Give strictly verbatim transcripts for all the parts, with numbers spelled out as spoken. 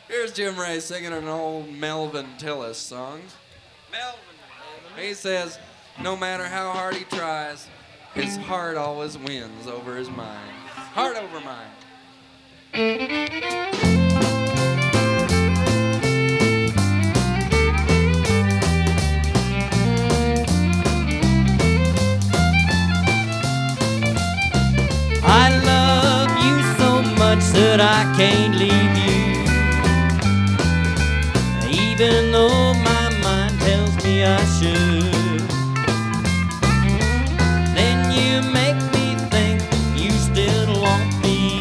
Here's Jim Ray singing an old Melvin Tillis song. Melvin. He says, no matter how hard he tries, his heart always wins over his mind. Heart over mind. I love you so much that I can't leave you, even though my mind tells me I should. Then you make me think you still want me,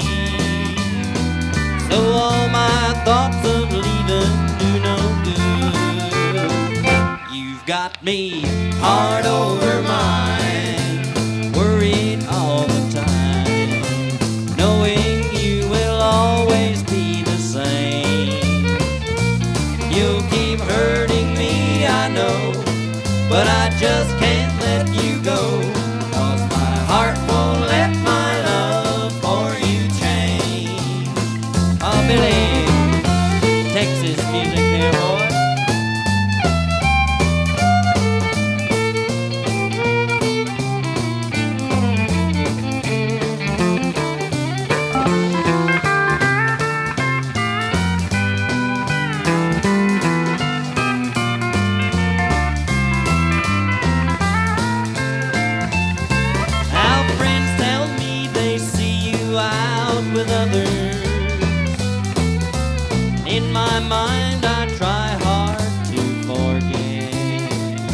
so all my thoughts of leaving do no good. You've got me heart over mind, worried all the time, knowing you will always be the same. You'll keep hurting me, I know, but I just can't let you go, 'cause my heart won't let my love for you change. Oh, Billy, Texas music there, boy. With others, in my mind I try hard to forget.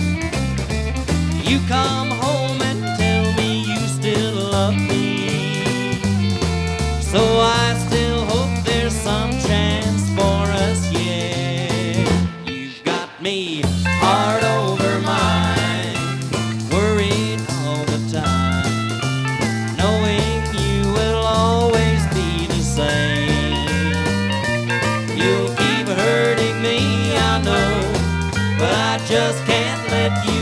You come home and tell me you still love me, so I still hope there's some chance for us yet. You've got me heart over mind, worried all the time, knowing you will always be the same. You'll keep hurting me, I know, but I just can't let you